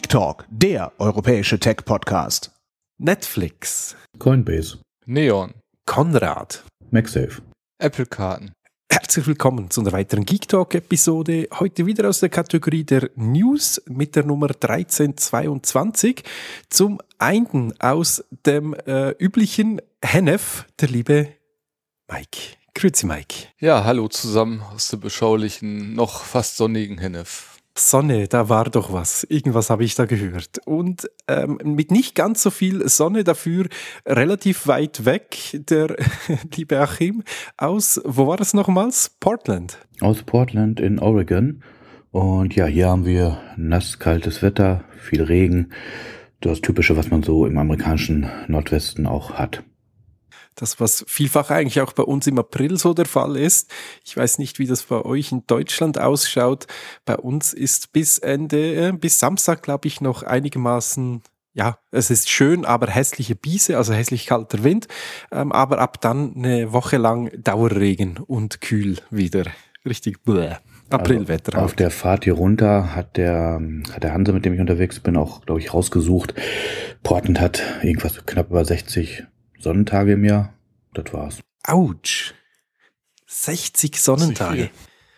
Geek Talk, der europäische Tech-Podcast. Netflix, Coinbase, Neon, Konrad, MagSafe, Apple-Karten. Herzlich willkommen zu einer weiteren Geek Talk-Episode. Heute wieder aus der Kategorie der News mit der Nummer 1322. Zum einen aus dem üblichen Hennef, der liebe Mike. Grüezi, Mike. Ja, hallo zusammen aus der beschaulichen, noch fast sonnigen Hennef. Sonne, da war doch was. Irgendwas habe ich da gehört. Und mit nicht ganz so viel Sonne, dafür relativ weit weg, der liebe Achim aus, wo war das nochmals? Portland. aus Portland in Oregon. Und ja, hier haben wir nass, kaltes Wetter, viel Regen. Das Typische, was man so im amerikanischen Nordwesten auch hat. Das, was vielfach eigentlich auch bei uns im April so der Fall ist. Ich weiß nicht, wie das bei euch in Deutschland ausschaut. Bei uns ist bis Samstag, glaube ich, noch einigermaßen, ja, es ist schön, aber hässliche Biese, also hässlich kalter Wind. Aber ab dann eine Woche lang Dauerregen und kühl wieder. Richtig bläh. Aprilwetter. Also auf der Fahrt hier runter hat der Hanse, mit dem ich unterwegs bin, auch, glaube ich, rausgesucht. Portland hat irgendwas knapp über 60 Sonnentage im Jahr. Das war's. Autsch. 60 Sonnentage.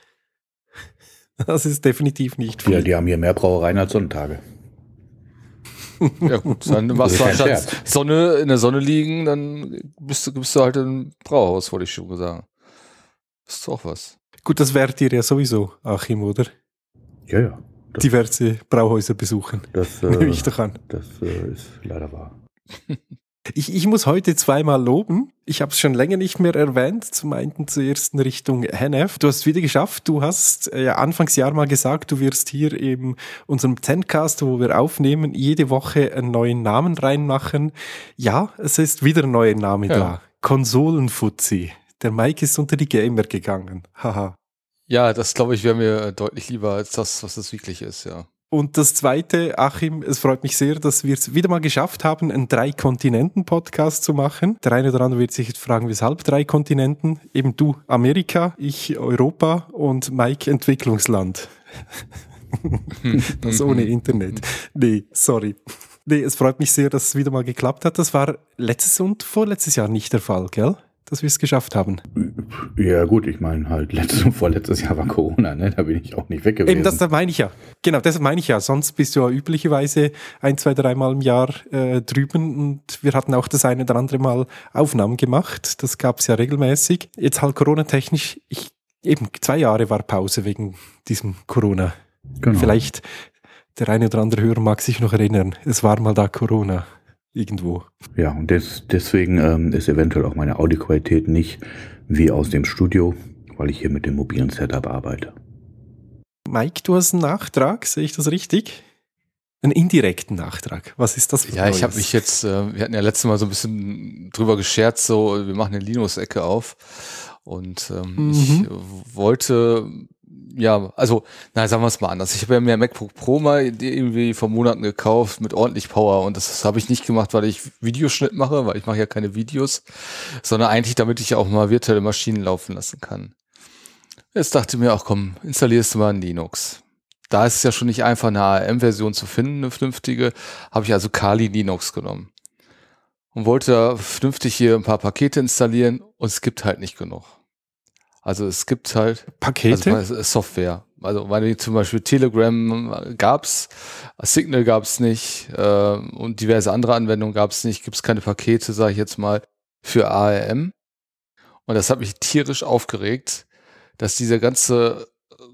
Das ist definitiv nicht viel. Ja, die haben hier mehr Brauereien als Sonnentage. Ja gut, dann machst du kein halt Scherz. in der Sonne liegen, dann bist du halt im Brauhaus, wollte ich schon sagen. Das ist doch was. Gut, das wärt ihr ja sowieso, Achim, oder? Ja. Diverse Brauhäuser besuchen. Das, Nehme ich doch an. das ist leider wahr. Ich muss heute zweimal loben. Ich habe es schon länger nicht mehr erwähnt. Zum einen zuerst in Richtung Hennef. Du hast es wieder geschafft. Du hast Anfangsjahr mal gesagt, du wirst hier in unserem Zencast, wo wir aufnehmen, jede Woche einen neuen Namen reinmachen. Ja, es ist wieder ein neuer Name da. Konsolenfuzzi. Der Mike ist unter die Gamer gegangen. Haha. Ja, das glaube ich wäre mir deutlich lieber als das, was es wirklich ist, ja. Und das Zweite, Achim, es freut mich sehr, dass wir es wieder mal geschafft haben, einen 3-Kontinenten-Podcast zu machen. Der eine oder andere wird sich jetzt fragen, weshalb 3 Kontinenten? Eben du Amerika, ich Europa und Mike Entwicklungsland. Das ohne Internet. Nee, sorry. Nee, es freut mich sehr, dass es wieder mal geklappt hat. Das war letztes und vorletztes Jahr nicht der Fall, gell? Dass wir es geschafft haben. Ja gut, ich meine halt, letztes und vorletztes Jahr war Corona, ne? Da bin ich auch nicht weg gewesen. Eben, das meine ich ja. Genau, das meine ich ja. Sonst bist du ja üblicherweise 1, 2, 3 Mal im Jahr drüben und wir hatten auch das eine oder andere Mal Aufnahmen gemacht. Das gab es ja regelmäßig. Jetzt halt Corona-technisch, eben 2 Jahre war Pause wegen diesem Corona. Genau. Vielleicht der eine oder andere Hörer mag sich noch erinnern. Es war mal da Corona. Irgendwo. Ja, und deswegen ist eventuell auch meine Audioqualität nicht wie aus dem Studio, weil ich hier mit dem mobilen Setup arbeite. Mike, du hast einen Nachtrag, sehe ich das richtig? Einen indirekten Nachtrag. Was ist das für Ja, ich habe Neues? mich jetzt, wir hatten ja letztes Mal so ein bisschen drüber gescherzt, so wir machen eine Linux-Ecke auf und ich wollte, ja, also, sagen wir es mal anders. Ich habe ja mir ein MacBook Pro mal irgendwie vor Monaten gekauft mit ordentlich Power und das habe ich nicht gemacht, weil ich Videoschnitt mache, weil ich mache ja keine Videos, sondern eigentlich, damit ich auch mal virtuelle Maschinen laufen lassen kann. Jetzt dachte ich mir auch, komm, installierst du mal ein Linux. Da ist es ja schon nicht einfach, eine ARM-Version zu finden, eine vernünftige, habe ich also Kali Linux genommen und wollte da vernünftig hier ein paar Pakete installieren und es gibt halt nicht genug. Also es gibt halt Pakete? also Software. Also weil zum Beispiel Telegram gab's, Signal gab's nicht und diverse andere Anwendungen gab's nicht. Gibt's keine Pakete, sage ich jetzt mal, für ARM. Und das hat mich tierisch aufgeregt, dass dieser ganze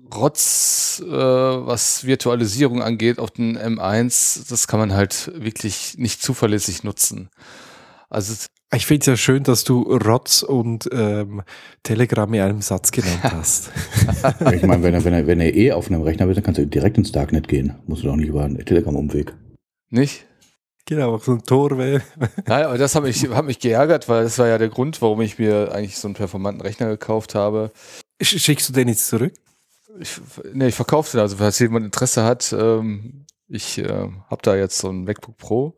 Rotz, was Virtualisierung angeht, auf den M1, das kann man halt wirklich nicht zuverlässig nutzen. Also Ich finde es ja schön, dass du Rotz und Telegram in einem Satz genannt hast. Ich meine, wenn er eh auf einem Rechner wird, dann kannst du direkt ins Darknet gehen. Musst du doch nicht über einen Telegram-Umweg. nicht? Genau, so ein Tor wäre. Nein, aber das hat mich geärgert, weil das war ja der Grund, warum ich mir eigentlich so einen performanten Rechner gekauft habe. Schickst du den jetzt zurück? Ich verkaufe den, also falls jemand Interesse hat, ich habe da jetzt so ein MacBook Pro.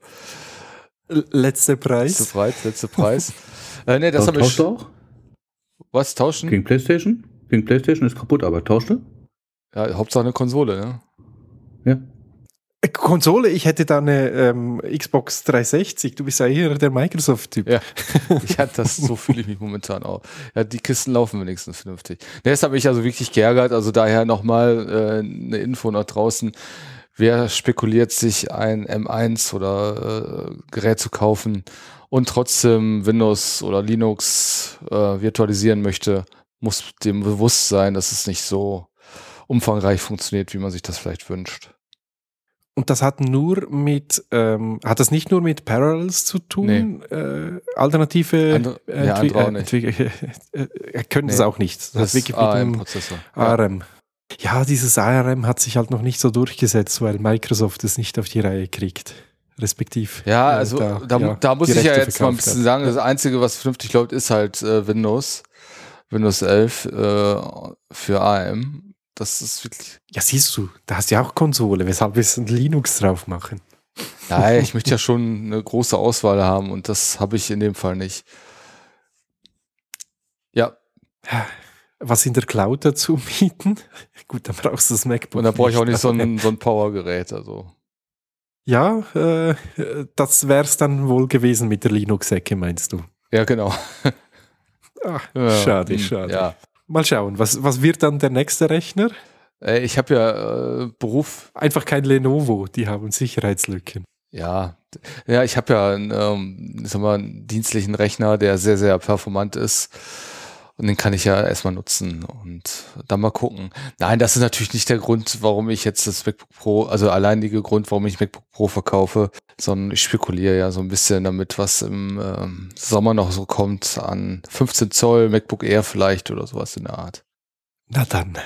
Letzter Preis. Letzter Preis. Nee, das habe ich. Tauschst du auch? Was, tauschen? Gegen PlayStation? Gegen PlayStation ist kaputt, aber tauscht du? Ja, Hauptsache eine Konsole, ne? Ja. Konsole, ich hätte da eine Xbox 360. Du bist ja eher der Microsoft-Typ. Ja, so fühle ich mich momentan auch. Ja, die Kisten laufen wenigstens vernünftig. Das habe ich also wirklich geärgert. Also daher nochmal eine Info nach draußen. Wer spekuliert, sich ein M1 oder Gerät zu kaufen und trotzdem Windows oder Linux virtualisieren möchte, muss dem bewusst sein, dass es nicht so umfangreich funktioniert, wie man sich das vielleicht wünscht. Und das hat das nicht nur mit Parallels zu tun? Nee. Alternative andere auch nicht. Können es auch nicht. Das ist wirklich mit dem Prozessor. ARM. Ja, dieses ARM hat sich halt noch nicht so durchgesetzt, weil Microsoft es nicht auf die Reihe kriegt. Respektiv. Ja, also da muss ich ja jetzt mal ein bisschen sagen, das Einzige, was vernünftig läuft, ist halt Windows 11 für ARM. Das ist wirklich... Ja, siehst du, da hast du ja auch Konsole. Weshalb willst du ein Linux drauf machen? Nein, ich möchte ja schon eine große Auswahl haben und das habe ich in dem Fall nicht. Ja. Was in der Cloud dazu mieten? Gut, dann brauchst du das MacBook. Und da brauche ich auch nicht so ein Powergerät. Also. Ja, das wäre es dann wohl gewesen mit der Linux-Ecke, meinst du? Ja, genau. Ach, schade. Ja. Mal schauen, was wird dann der nächste Rechner? Ich habe ja Beruf. Einfach kein Lenovo, die haben Sicherheitslücken. Ja, ich habe ja einen dienstlichen Rechner, der sehr, sehr performant ist. Und den kann ich ja erstmal nutzen und dann mal gucken. Nein, das ist natürlich nicht der Grund, warum ich jetzt das MacBook Pro, also alleinige Grund, warum ich MacBook Pro verkaufe, sondern ich spekuliere ja so ein bisschen damit, was im Sommer noch so kommt an 15 Zoll, MacBook Air vielleicht oder sowas in der Art. Na dann,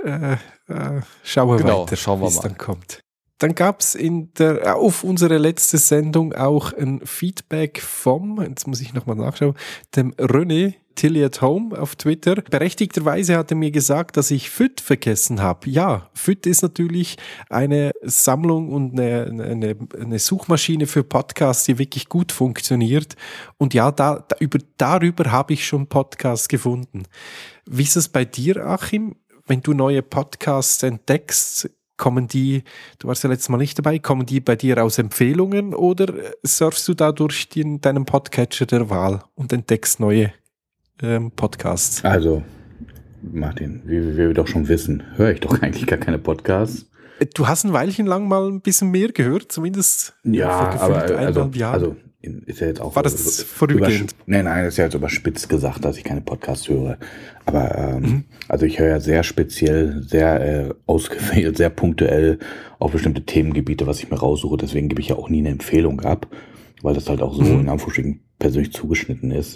schauen wir weiter, schauen wir wie es mal. dann kommt. Dann gab es auf unsere letzte Sendung auch ein Feedback jetzt muss ich nochmal nachschauen, dem René Tilly at Home auf Twitter. Berechtigterweise hat er mir gesagt, dass ich FUT vergessen habe. Ja, FUT ist natürlich eine Sammlung und eine Suchmaschine für Podcasts, die wirklich gut funktioniert. Und ja, darüber habe ich schon Podcasts gefunden. Wie ist es bei dir, Achim? Wenn du neue Podcasts entdeckst, du warst ja letztes Mal nicht dabei, kommen die bei dir aus Empfehlungen oder surfst du da durch deinen Podcatcher der Wahl und entdeckst neue Podcasts? Also, Martin, wie wir doch schon wissen, höre ich doch eigentlich gar keine Podcasts. Du hast ein Weilchen lang mal ein bisschen mehr gehört, zumindest ja, vor aber eineinhalb Jahren. Also ist ja jetzt auch... War das vorübergehend? Nein, das ist ja jetzt überspitzt gesagt, dass ich keine Podcasts höre. Aber also ich höre ja sehr speziell, sehr ausgewählt, sehr punktuell auf bestimmte Themengebiete, was ich mir raussuche. Deswegen gebe ich ja auch nie eine Empfehlung ab, weil das halt auch so in Anführungsstrichen persönlich zugeschnitten ist.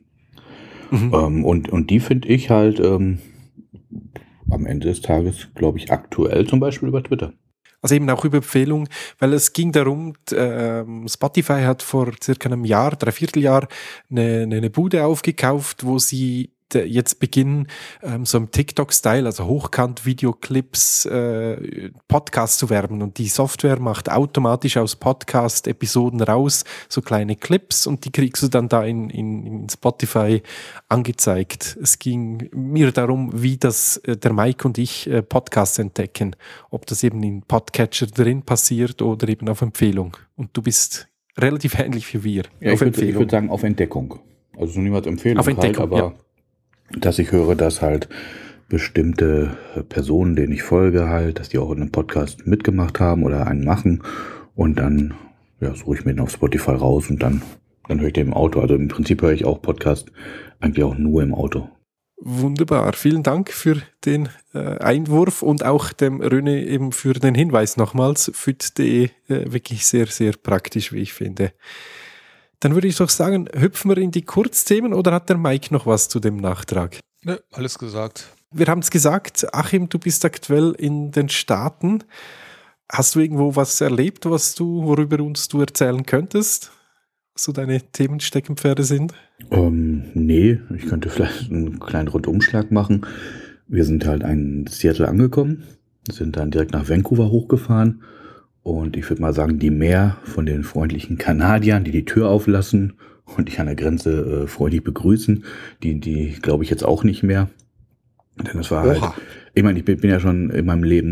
Und die finde ich halt am Ende des Tages, glaube ich, aktuell zum Beispiel über Twitter. Also eben auch über Empfehlung, weil es ging darum, Spotify hat vor circa einem Jahr, Dreivierteljahr, eine Bude aufgekauft, wo sie jetzt beginnen, so im TikTok-Style, also hochkant Videoclips, Podcasts zu werben. Und die Software macht automatisch aus Podcast-Episoden raus so kleine Clips und die kriegst du dann da in Spotify angezeigt. Es ging mir darum, wie der Mike und ich Podcasts entdecken. Ob das eben in Podcatcher drin passiert oder eben auf Empfehlung. Und du bist relativ ähnlich wie wir. Ja, ich würde sagen auf Entdeckung. Also niemals Empfehlung. Auf Entdeckung, halt, aber dass ich höre, dass halt bestimmte Personen, denen ich folge, halt, dass die auch in einem Podcast mitgemacht haben oder einen machen und dann suche ich mir den auf Spotify raus und dann höre ich den im Auto. Also im Prinzip höre ich auch Podcast eigentlich auch nur im Auto. Wunderbar. Vielen Dank für den Einwurf und auch dem René eben für den Hinweis nochmals. FUT.de, wirklich sehr, sehr praktisch, wie ich finde. Dann würde ich doch sagen, hüpfen wir in die Kurzthemen oder hat der Mike noch was zu dem Nachtrag? Ne, alles gesagt. Wir haben es gesagt, Achim, du bist aktuell in den Staaten. Hast du irgendwo was erlebt, worüber du erzählen könntest? Was so deine Themensteckenpferde sind? Nee, ich könnte vielleicht einen kleinen Rundumschlag machen. Wir sind halt in Seattle angekommen, sind dann direkt nach Vancouver hochgefahren. Und ich würde mal sagen, die mehr von den freundlichen Kanadiern, die Tür auflassen und dich an der Grenze freundlich begrüßen, die glaube ich jetzt auch nicht mehr. Denn das war halt, ich meine, ich bin ja schon in meinem Leben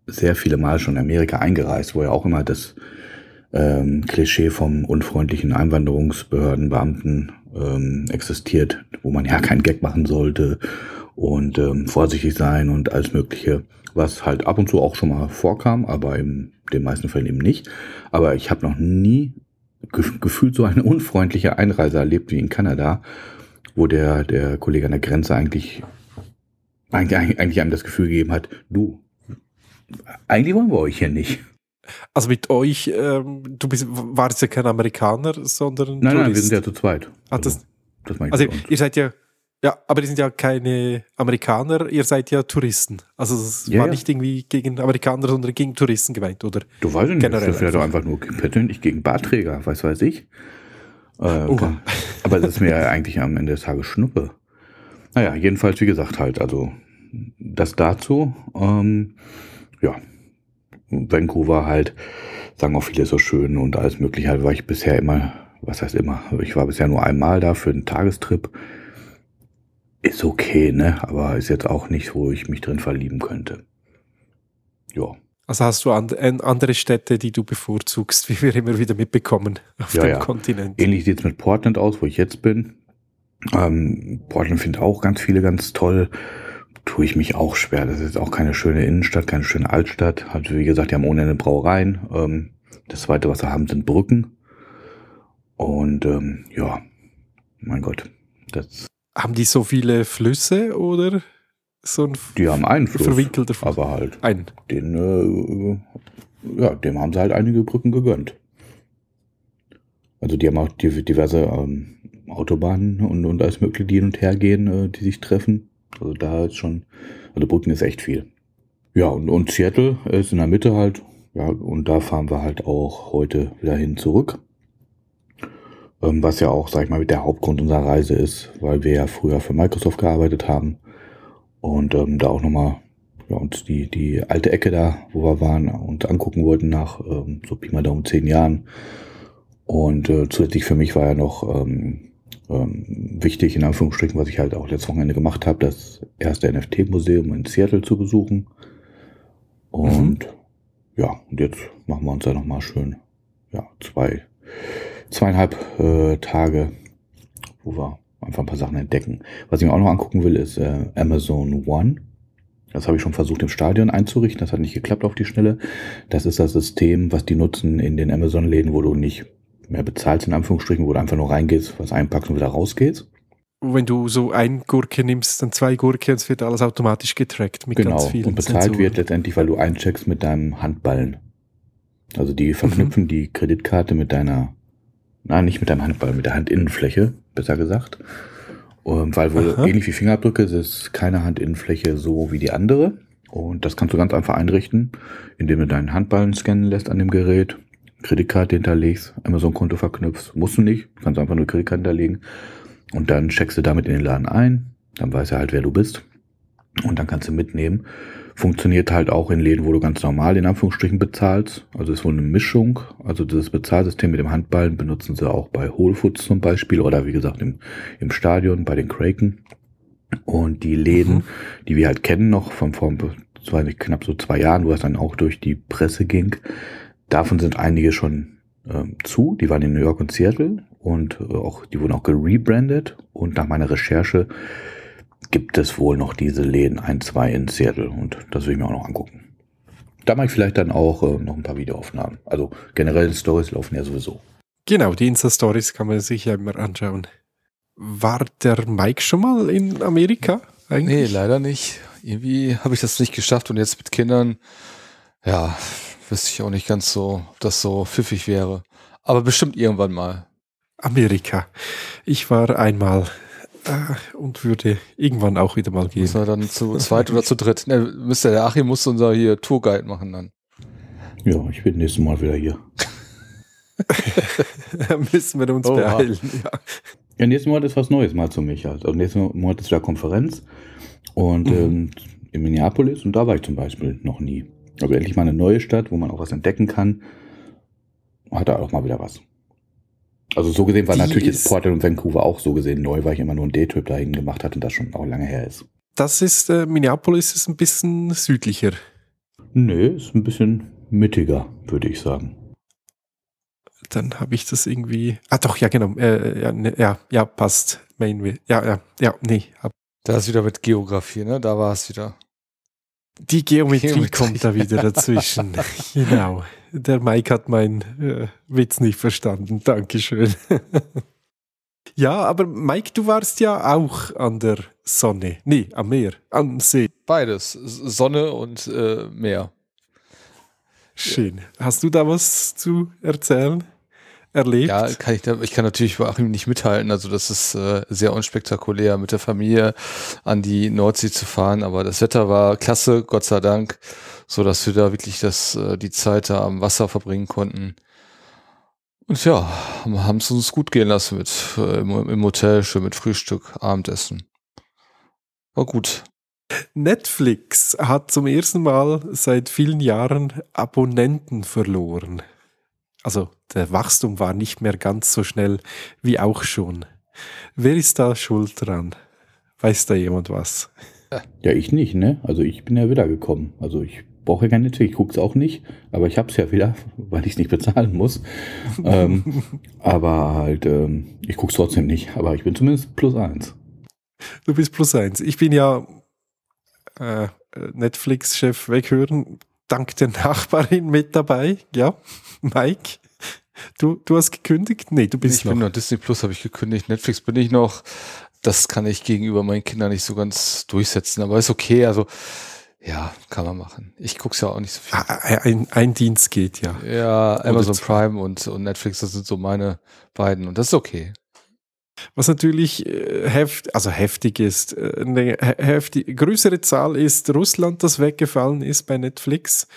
sehr viele Mal schon in Amerika eingereist, wo ja auch immer das Klischee vom unfreundlichen Einwanderungsbehördenbeamten existiert, wo man ja keinen Gag machen sollte und vorsichtig sein und alles Mögliche, was halt ab und zu auch schon mal vorkam, aber in den meisten Fällen eben nicht. Aber ich habe noch nie gefühlt so eine unfreundliche Einreise erlebt wie in Kanada, wo der Kollege an der Grenze eigentlich einem das Gefühl gegeben hat, du, eigentlich wollen wir euch hier nicht. Also mit euch, warst ja kein Amerikaner, sondern Nein, wir sind ja zu zweit. Das meine ich also mit uns. ihr seid ja, aber die sind ja keine Amerikaner, ihr seid ja Touristen. Also es war nicht irgendwie gegen Amerikaner, sondern gegen Touristen gemeint, oder? Du weißt nicht, generell das wäre doch einfach nur persönlich gegen Bartträger, weiß ich. Aber das ist mir ja eigentlich am Ende des Tages Schnuppe. Naja, jedenfalls, wie gesagt, halt, also das dazu, Vancouver halt, sagen auch viele so schön und alles mögliche, halt war ich bisher immer, ich war bisher nur einmal da für einen Tagestrip. Ist okay, ne, aber ist jetzt auch nicht, wo ich mich drin verlieben könnte. Ja. Also hast du andere Städte, die du bevorzugst, wie wir immer wieder mitbekommen auf dem Kontinent. Ähnlich sieht es mit Portland aus, wo ich jetzt bin. Portland finde auch ganz viele ganz toll. Tue ich mich auch schwer. Das ist auch keine schöne Innenstadt, keine schöne Altstadt. Also wie gesagt, die haben ohne Ende Brauereien. Das zweite, was sie haben, sind Brücken. Und mein Gott. Haben die so viele Flüsse oder so ein die haben einen Fluss, verwinkelter Fluss? Aber halt einen. Dem haben sie halt einige Brücken gegönnt. Also die haben auch diverse Autobahnen und alles mögliche, die hin und her gehen, die sich treffen. Also da ist schon, also Brücken ist echt viel. Ja, und Seattle ist in der Mitte halt, ja, und da fahren wir halt auch heute wieder hin zurück. Was ja auch, sag ich mal, mit der Hauptgrund unserer Reise ist, weil wir ja früher für Microsoft gearbeitet haben und da auch nochmal uns die alte Ecke da, wo wir waren, uns angucken wollten nach so Pi mal Daumen 10 Jahren. Und zusätzlich für mich war ja noch wichtig, in Anführungsstrichen, was ich halt auch letztes Wochenende gemacht habe, das erste NFT-Museum in Seattle zu besuchen. Und und jetzt machen wir uns da nochmal schön 2,5 Tage, wo wir einfach ein paar Sachen entdecken. Was ich mir auch noch angucken will, ist Amazon One. Das habe ich schon versucht im Stadion einzurichten, das hat nicht geklappt auf die Schnelle. Das ist das System, was die nutzen in den Amazon-Läden, wo du nicht mehr bezahlst, in Anführungsstrichen, wo du einfach nur reingehst, was einpackst und wieder rausgehst. Wenn du so ein Gurke nimmst, dann 2 Gurke und es wird alles automatisch getrackt mit ganz vielen und bezahlt Sensoren. wird letztendlich, weil du eincheckst mit deinem Handballen. Also die verknüpfen die Kreditkarte mit nicht mit deinem Handballen, mit der Handinnenfläche, besser gesagt. Weil wohl ähnlich wie Fingerabdrücke ist es keine Handinnenfläche so wie die andere. Und das kannst du ganz einfach einrichten, indem du deinen Handballen scannen lässt an dem Gerät, Kreditkarte hinterlegst, Amazon-Konto verknüpfst. Musst du nicht, du kannst einfach nur Kreditkarte hinterlegen. Und dann checkst du damit in den Laden ein. Dann weiß er halt, wer du bist. Und dann kannst du mitnehmen. Funktioniert halt auch in Läden, wo du ganz normal in Anführungsstrichen bezahlst. Also ist wohl eine Mischung. Also das Bezahlsystem mit dem Handballen benutzen sie auch bei Whole Foods zum Beispiel. Oder wie gesagt im Stadion bei den Kraken. Und die Läden, die wir halt kennen noch von vor knapp so 2 Jahren, wo es dann auch durch die Presse ging, davon sind einige schon zu. Die waren in New York und Seattle und die wurden auch gerebrandet. Und nach meiner Recherche gibt es wohl noch diese Läden 1, 2 in Seattle. Und das will ich mir auch noch angucken. Da mache ich vielleicht dann auch noch ein paar Videoaufnahmen. Also generell Stories laufen ja sowieso. Genau, die Insta-Stories kann man sich ja immer anschauen. War der Mike schon mal in Amerika eigentlich? Nee, leider nicht. Irgendwie habe ich das nicht geschafft und jetzt mit Kindern, wüsste ich auch nicht ganz so, ob das so pfiffig wäre. Aber bestimmt irgendwann mal. Amerika. Ich war einmal und würde irgendwann auch wieder mal gehen. Müssen wir dann zu zweit oder zu dritt? Ne, der Achim muss unser hier Tourguide machen dann. Ja, ich bin nächstes Mal wieder hier. Da müssen wir uns beeilen. Ja, nächsten Monat ist was Neues mal zu mich. Also nächsten Monat ist wieder Konferenz und in Minneapolis und da war ich zum Beispiel noch nie. Also endlich mal eine neue Stadt, wo man auch was entdecken kann. Hat da auch mal wieder was. Also so gesehen war natürlich jetzt Portland und Vancouver auch so gesehen neu, weil ich immer nur einen Daytrip dahin gemacht hatte und das schon auch lange her ist. Das ist, Minneapolis ist ein bisschen südlicher. Nee, ist ein bisschen mittiger, würde ich sagen. Dann habe ich das irgendwie. Ah, doch, ja, genau. Passt. Nee. Da ist wieder mit Geografie, ne? Da war es wieder. Die Geometrie kommt da wieder dazwischen. Genau. Der Mike hat meinen Witz nicht verstanden. Dankeschön. Ja, aber Mike, du warst ja auch an der Sonne. Nee, am Meer, am See. Beides. Sonne und Meer. Schön. Hast du da was zu erzählen? Erlebt? Ja, ich kann natürlich bei Achim nicht mithalten. Also das ist sehr unspektakulär, mit der Familie an die Nordsee zu fahren. Aber das Wetter war klasse, Gott sei Dank, so dass wir da wirklich die Zeit da am Wasser verbringen konnten. Und ja, haben es uns gut gehen lassen im Hotel, schön mit Frühstück, Abendessen. War gut. Netflix hat zum ersten Mal seit vielen Jahren Abonnenten verloren. Also der Wachstum war nicht mehr ganz so schnell wie auch schon. Wer ist da schuld dran? Weiß da jemand was? Ja, ich nicht, ne? Also ich bin ja wieder gekommen. Also ich brauche ja kein Netflix, ich gucke es auch nicht, aber ich habe es ja wieder, weil ich es nicht bezahlen muss. Aber halt, ich gucke es trotzdem nicht, aber ich bin zumindest +1. Du bist +1. Ich bin ja Netflix-Chef weghören, dank der Nachbarin mit dabei. Ja, Mike, du hast gekündigt? Nee, du bist Ich bin noch Disney Plus, habe ich gekündigt. Netflix bin ich noch. Das kann ich gegenüber meinen Kindern nicht so ganz durchsetzen, aber ist okay. Also ja, kann man machen. Ich gucke es ja auch nicht so viel. Ein Dienst geht, ja. Ja, Amazon Prime und Netflix, das sind so meine beiden und das ist okay. Was natürlich heftig ist. Eine größere Zahl ist Russland, das weggefallen ist bei Netflix.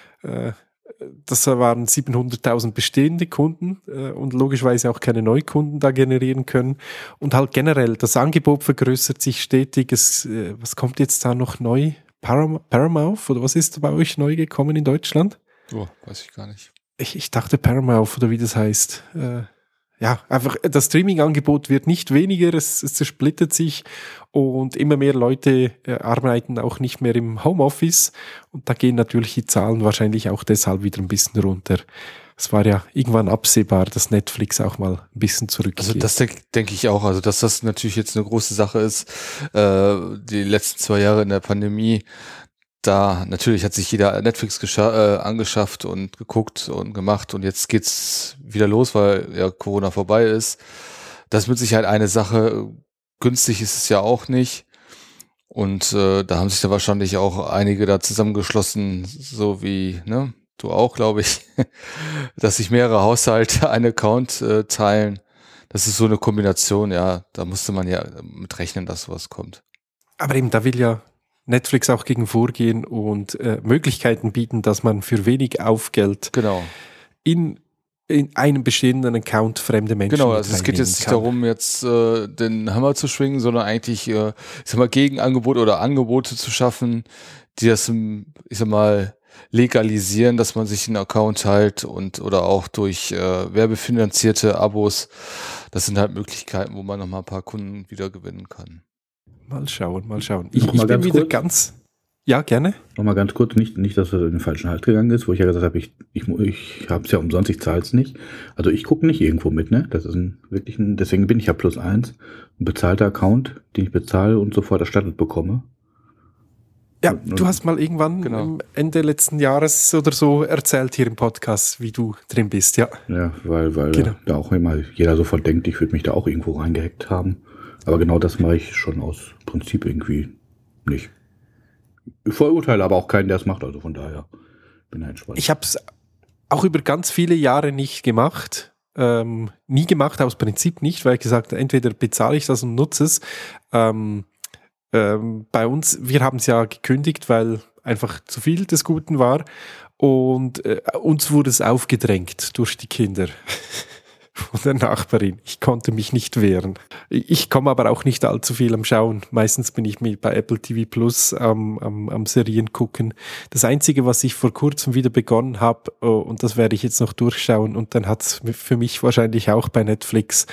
Das waren 700.000 bestehende Kunden und logischerweise auch keine Neukunden da generieren können. Und halt generell, das Angebot vergrößert sich stetig. Was kommt jetzt da noch neu? Paramount? Oder was ist bei euch neu gekommen in Deutschland? Oh, weiß ich gar nicht. Ich dachte Paramount oder wie das heißt. Ja, einfach das Streaming-Angebot wird nicht weniger, es zersplittert sich und immer mehr Leute arbeiten auch nicht mehr im Homeoffice und da gehen natürlich die Zahlen wahrscheinlich auch deshalb wieder ein bisschen runter. Es war ja irgendwann absehbar, dass Netflix auch mal ein bisschen zurückgeht. Also das denke ich auch, also dass das natürlich jetzt eine große Sache ist, die letzten 2 Jahre in der Pandemie. Da natürlich hat sich jeder Netflix angeschafft und geguckt und gemacht und jetzt geht's wieder los, weil ja Corona vorbei ist. Das ist mit Sicherheit eine Sache. Günstig ist es ja auch nicht. Und da haben sich da wahrscheinlich auch einige da zusammengeschlossen, so wie du auch, glaube ich, dass sich mehrere Haushalte einen Account teilen. Das ist so eine Kombination, ja. Da musste man ja mit rechnen, dass sowas kommt. Aber eben, da will ja Netflix auch gegen vorgehen und Möglichkeiten bieten, dass man für wenig Aufgeld in einem bestehenden Account fremde Menschen also es geht jetzt nicht darum, jetzt den Hammer zu schwingen, sondern eigentlich Gegenangebote oder Angebote zu schaffen, die das, ich sag mal, legalisieren, dass man sich einen Account teilt oder auch durch werbefinanzierte Abos. Das sind halt Möglichkeiten, wo man nochmal ein paar Kunden wieder gewinnen kann. Mal schauen. Ich bin wieder ganz... Ja, gerne. Nochmal ganz kurz, nicht, dass das in den falschen Halt gegangen ist, wo ich ja gesagt habe, ich habe es ja umsonst, ich zahle es nicht. Also ich gucke nicht irgendwo mit, ne? Das ist deswegen bin ich ja +1, ein bezahlter Account, den ich bezahle und sofort erstattet bekomme. Ja, du hast mal irgendwann am Ende letzten Jahres oder so erzählt hier im Podcast, wie du drin bist, ja. Ja, weil da auch immer jeder sofort denkt, ich würde mich da auch irgendwo reingehackt haben. Aber genau das mache ich schon aus Prinzip irgendwie nicht. Ich verurteile aber auch keinen, der es macht, also von daher bin ich entspannt. Ich habe es auch über ganz viele Jahre nicht gemacht. Nie gemacht, aus Prinzip nicht, weil ich gesagt habe, entweder bezahle ich das und nutze es. Bei uns, wir haben es ja gekündigt, weil einfach zu viel des Guten war und uns wurde es aufgedrängt durch die Kinder von der Nachbarin. Ich konnte mich nicht wehren. Ich komme aber auch nicht allzu viel am Schauen. Meistens bin ich bei Apple TV Plus am Serien gucken. Das Einzige, was ich vor kurzem wieder begonnen habe, und das werde ich jetzt noch durchschauen, und dann hat es für mich wahrscheinlich auch bei Netflix,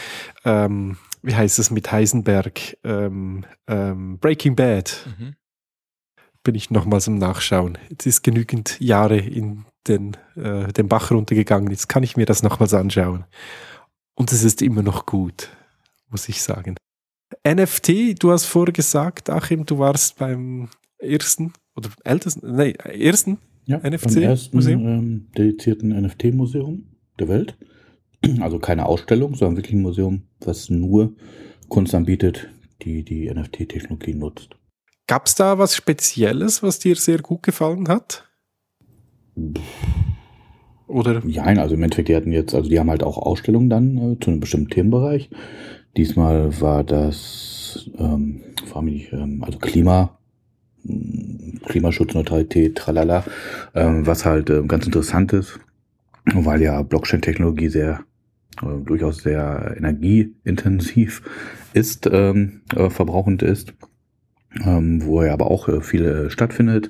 wie heißt es mit Heisenberg? Breaking Bad. Mhm. bin ich nochmals am Nachschauen. Jetzt ist genügend Jahre in den Bach runtergegangen, jetzt kann ich mir das nochmals anschauen. Und es ist immer noch gut, muss ich sagen. NFT, du hast vorher gesagt, Achim, du warst beim ersten NFC-Museum. Ersten dedizierten NFT-Museum der Welt. Also keine Ausstellung, sondern wirklich ein Museum, was nur Kunst anbietet, die NFT-Technologie nutzt. Gab es da was Spezielles, was dir sehr gut gefallen hat? Oder? Ja, also im Endeffekt, die haben halt auch Ausstellungen dann zu einem bestimmten Themenbereich. Diesmal war das also Klimaschutzneutralität, tralala, was halt ganz interessant ist, weil ja Blockchain-Technologie durchaus sehr energieintensiv ist, verbrauchend ist, wo ja aber auch viel stattfindet.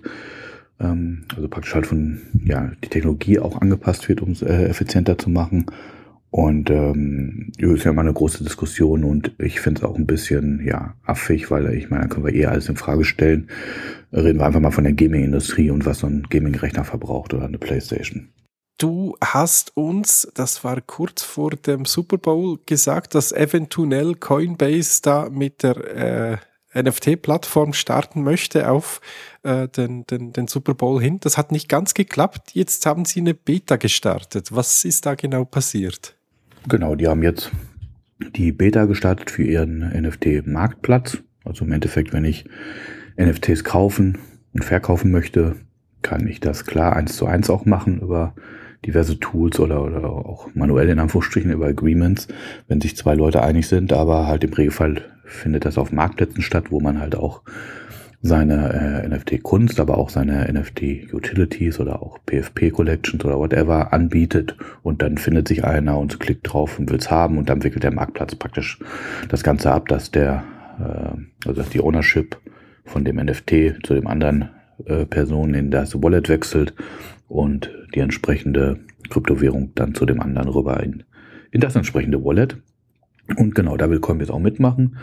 Also praktisch halt die Technologie auch angepasst wird, um es effizienter zu machen. Und ist ja immer eine große Diskussion und ich finde es auch ein bisschen affig, weil ich meine, dann können wir alles in Frage stellen. Reden wir einfach mal von der Gaming-Industrie und was so ein Gaming-Rechner verbraucht oder eine Playstation. Du hast uns, das war kurz vor dem Super Bowl, gesagt, dass eventuell Coinbase da mit der NFT-Plattform starten möchte auf den Super Bowl hin. Das hat nicht ganz geklappt. Jetzt haben sie eine Beta gestartet. Was ist da genau passiert? Genau, die haben jetzt die Beta gestartet für ihren NFT-Marktplatz. Also im Endeffekt, wenn ich NFTs kaufen und verkaufen möchte, kann ich das klar 1:1 auch machen über diverse Tools oder auch manuell in Anführungsstrichen über Agreements, wenn sich zwei Leute einig sind, aber halt im Regelfall findet das auf Marktplätzen statt, wo man halt auch seine NFT-Kunst, aber auch seine NFT-Utilities oder auch PFP-Collections oder whatever anbietet und dann findet sich einer und klickt drauf und will es haben und dann wickelt der Marktplatz praktisch das Ganze ab, dass dass die Ownership von dem NFT zu dem anderen Person in das Wallet wechselt und die entsprechende Kryptowährung dann zu dem anderen rüber in das entsprechende Wallet. Und genau, da will Coinbase auch mitmachen.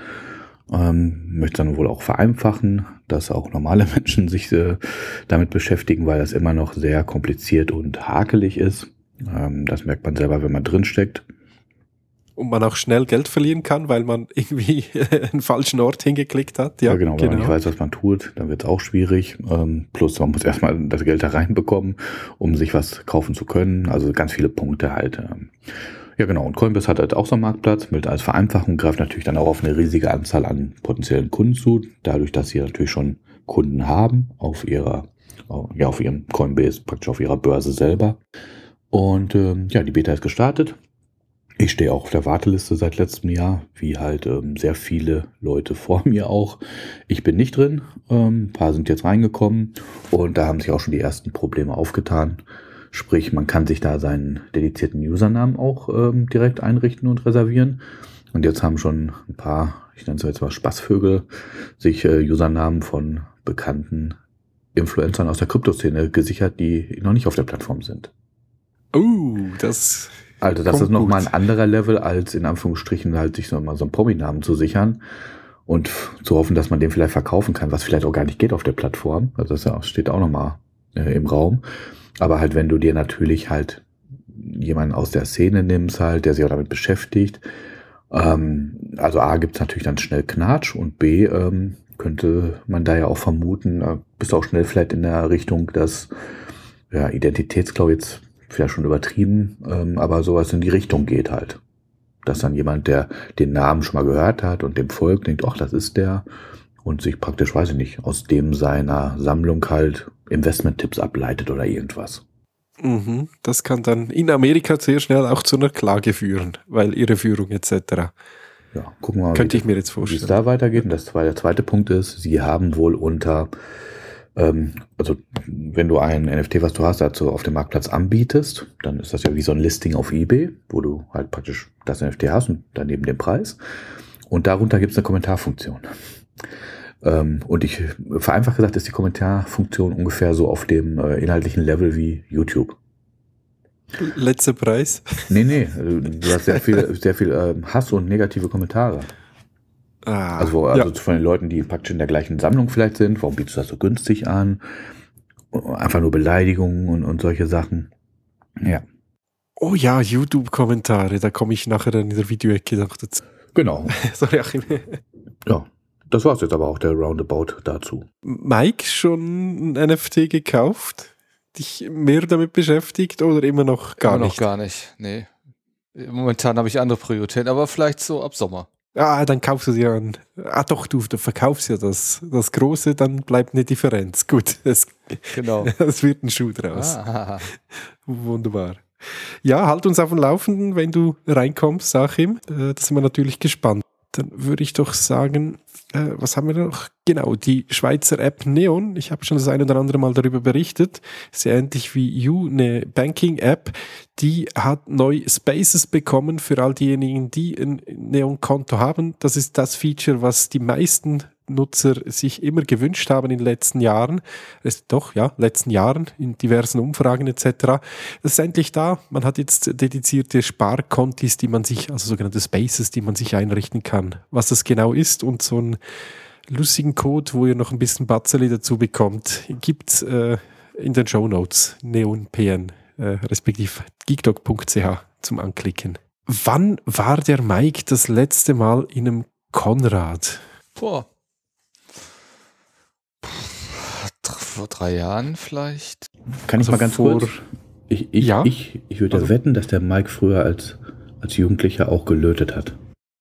Möchte dann wohl auch vereinfachen, dass auch normale Menschen sich damit beschäftigen, weil das immer noch sehr kompliziert und hakelig ist. Das merkt man selber, wenn man drinsteckt. Und man auch schnell Geld verlieren kann, weil man irgendwie einen falschen Ort hingeklickt hat. Ja, genau. Wenn man nicht weiß, was man tut, dann wird es auch schwierig. Plus man muss erstmal das Geld da reinbekommen, um sich was kaufen zu können. Also ganz viele Punkte halt. Ja, genau. Und Coinbase hat halt auch so einen Marktplatz mit als Vereinfachung, greift natürlich dann auch auf eine riesige Anzahl an potenziellen Kunden zu. Dadurch, dass sie natürlich schon Kunden haben auf ihrem Coinbase, praktisch auf ihrer Börse selber. Und die Beta ist gestartet. Ich stehe auch auf der Warteliste seit letztem Jahr, wie halt sehr viele Leute vor mir auch. Ich bin nicht drin, ein paar sind jetzt reingekommen und da haben sich auch schon die ersten Probleme aufgetan. Sprich, man kann sich da seinen dedizierten Usernamen auch direkt einrichten und reservieren. Und jetzt haben schon ein paar, ich nenne es jetzt mal Spaßvögel, sich Usernamen von bekannten Influencern aus der Kryptoszene gesichert, die noch nicht auf der Plattform sind. Das ist nochmal ein anderer Level, als in Anführungsstrichen halt sich nochmal so einen Promi-Namen zu sichern und zu hoffen, dass man den vielleicht verkaufen kann, was vielleicht auch gar nicht geht auf der Plattform. Also das steht auch nochmal im Raum. Aber halt, wenn du dir natürlich halt jemanden aus der Szene nimmst halt, der sich auch damit beschäftigt, also A, gibt's natürlich dann schnell Knatsch und B, könnte man da ja auch vermuten, bist du auch schnell vielleicht in der Richtung, dass Identitätsklau jetzt vielleicht schon übertrieben, aber sowas in die Richtung geht halt. Dass dann jemand, der den Namen schon mal gehört hat und dem folgt, denkt, ach, das ist der und sich praktisch, weiß ich nicht, aus dem seiner Sammlung halt Investment-Tipps ableitet oder irgendwas. Das kann dann in Amerika sehr schnell auch zu einer Klage führen, weil Irreführung etc. Ja, gucken wir mal, könnte ich mir jetzt vorstellen, wie es da weitergeht. Und der zweite Punkt ist, sie haben wohl also wenn du ein NFT, was du hast, dazu auf dem Marktplatz anbietest, dann ist das ja wie so ein Listing auf eBay, wo du halt praktisch das NFT hast und daneben den Preis. Und darunter gibt es eine Kommentarfunktion. Und vereinfacht gesagt ist die Kommentarfunktion ungefähr so auf dem inhaltlichen Level wie YouTube. Letzter Preis? Nee, du hast sehr viel Hass und negative Kommentare. Also von den Leuten, die praktisch in der gleichen Sammlung vielleicht sind. Warum bietest du das so günstig an? Einfach nur Beleidigungen und solche Sachen. Ja. Oh ja, YouTube-Kommentare, da komme ich nachher in der Videoecke noch dazu. Genau. Sorry, Achim. Ja, das war's jetzt aber auch, der Roundabout dazu. Mike, schon ein NFT gekauft? Dich mehr damit beschäftigt oder immer noch gar nicht? Immer noch gar nicht, nee. Momentan habe ich andere Prioritäten, aber vielleicht so ab Sommer. Dann kaufst du dir an. Doch, du verkaufst ja das Große, dann bleibt eine Differenz. Gut, Genau. Es wird ein Schuh draus. Wunderbar. Ja, halt uns auf dem Laufenden, wenn du reinkommst, Achim. Da sind wir natürlich gespannt. Dann würde ich doch sagen, was haben wir noch? Genau, die Schweizer App Neon. Ich habe schon das ein oder andere Mal darüber berichtet. Sehr ähnlich wie You, eine Banking-App. Die hat neu Spaces bekommen für all diejenigen, die ein Neon-Konto haben. Das ist das Feature, was die meisten Nutzer sich immer gewünscht haben in den letzten Jahren. Letzten Jahren in diversen Umfragen etc. Das ist endlich da. Man hat jetzt dedizierte Sparkontis, die man sich, also sogenannte Spaces, die man sich einrichten kann. Was das genau ist und so einen lustigen Code, wo ihr noch ein bisschen Batzeli dazu bekommt, gibt's in den Shownotes neonpn respektive geekdog.ch zum Anklicken. Wann war der Mike das letzte Mal in einem Konrad? Vor 3 Jahren vielleicht. Kann ich mal ganz kurz? Ich würde wetten, dass der Mike früher als Jugendlicher auch gelötet hat.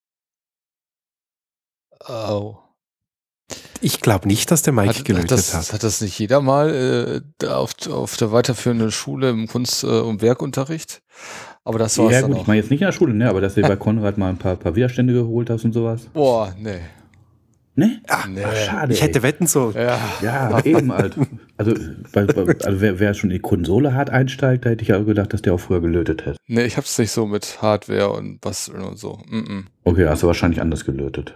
Oh. Ich glaube nicht, dass der Mike gelötet hat. Hat das nicht jeder mal auf der weiterführenden Schule im Kunst- und Werkunterricht? Aber das war es dann auch. Ich meine jetzt nicht in der Schule, ne? Aber dass du bei Konrad mal ein paar Widerstände geholt hast und sowas. Boah, nee. Ne? Nee. Schade. Ich hätte wetten sollen. Ja, eben halt. Also wer schon in die Konsole hart einsteigt, da hätte ich ja gedacht, dass der auch früher gelötet hätte. Nee, ich hab's nicht so mit Hardware und Basteln und so. Okay, hast du wahrscheinlich anders gelötet.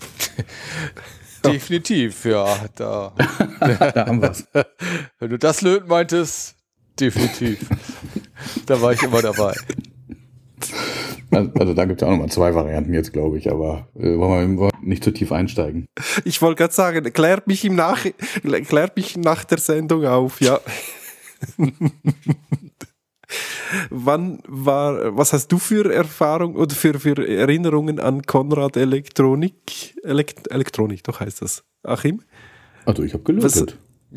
Definitiv, ja. Da haben wir's. Wenn du das löten meintest, definitiv. Da war ich immer dabei. Also da gibt es auch nochmal 2 Varianten jetzt, glaube ich, aber wollen wir nicht zu tief einsteigen. Ich wollte gerade sagen, klärt mich nach der Sendung auf, ja. Was hast du für Erfahrung oder für Erinnerungen an Konrad Elektronik? Elektronik, doch heißt das. Achim? Also ich habe gelötet.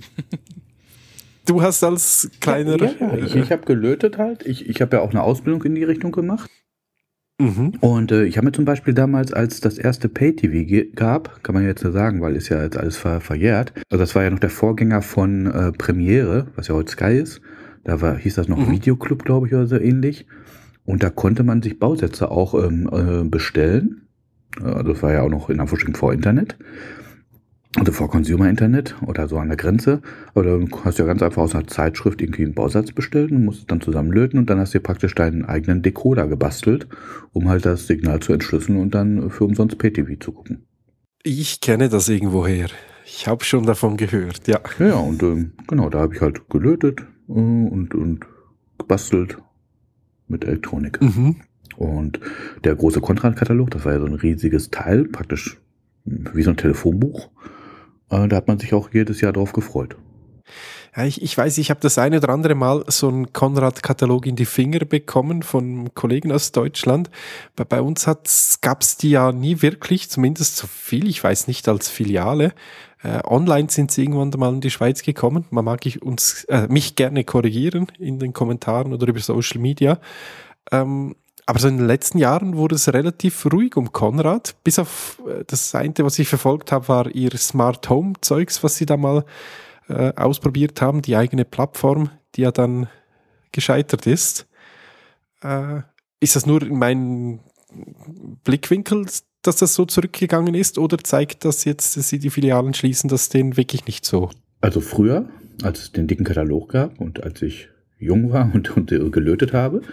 Du hast als kleiner... Ja, ich habe gelötet halt. Ich habe ja auch eine Ausbildung in die Richtung gemacht. Und ich habe mir zum Beispiel damals, als das erste Pay-TV gab, kann man jetzt ja sagen, weil ist ja jetzt alles verjährt. Also das war ja noch der Vorgänger von Premiere, was ja heute Sky ist. Hieß das noch Videoclub, glaube ich, oder so ähnlich. Und da konnte man sich Bausätze auch bestellen. Also das war ja auch noch in Anführungsstrichen vor Internet. Also vor Consumer-Internet oder so an der Grenze. Aber dann hast du ja ganz einfach aus einer Zeitschrift irgendwie einen Bausatz bestellt und musst es dann zusammenlöten und dann hast du dir praktisch deinen eigenen Decoder gebastelt, um halt das Signal zu entschlüsseln und dann für umsonst PTV zu gucken. Ich kenne das irgendwoher. Ich habe schon davon gehört, ja. Ja, und genau, da habe ich halt gelötet und gebastelt mit Elektronik. Und der große Konrad-Katalog, das war ja so ein riesiges Teil, praktisch wie so ein Telefonbuch. Da hat man sich auch jedes Jahr drauf gefreut. Ja, ich weiß, ich habe das eine oder andere Mal so einen Konrad-Katalog in die Finger bekommen von einem Kollegen aus Deutschland. Bei uns gab es die ja nie wirklich, zumindest so viel, ich weiß nicht, als Filiale. Online sind sie irgendwann mal in die Schweiz gekommen. Man mag mich gerne korrigieren in den Kommentaren oder über Social Media. Aber so in den letzten Jahren wurde es relativ ruhig um Konrad. Bis auf das eine, was ich verfolgt habe, war ihr Smart Home Zeugs, was sie da mal ausprobiert haben, die eigene Plattform, die ja dann gescheitert ist. Ist das nur in meinem Blickwinkel, dass das so zurückgegangen ist, oder zeigt das jetzt, dass sie die Filialen schließen, dass denen wirklich nicht so? Also früher, als es den dicken Katalog gab und als ich jung war und gelötet habe,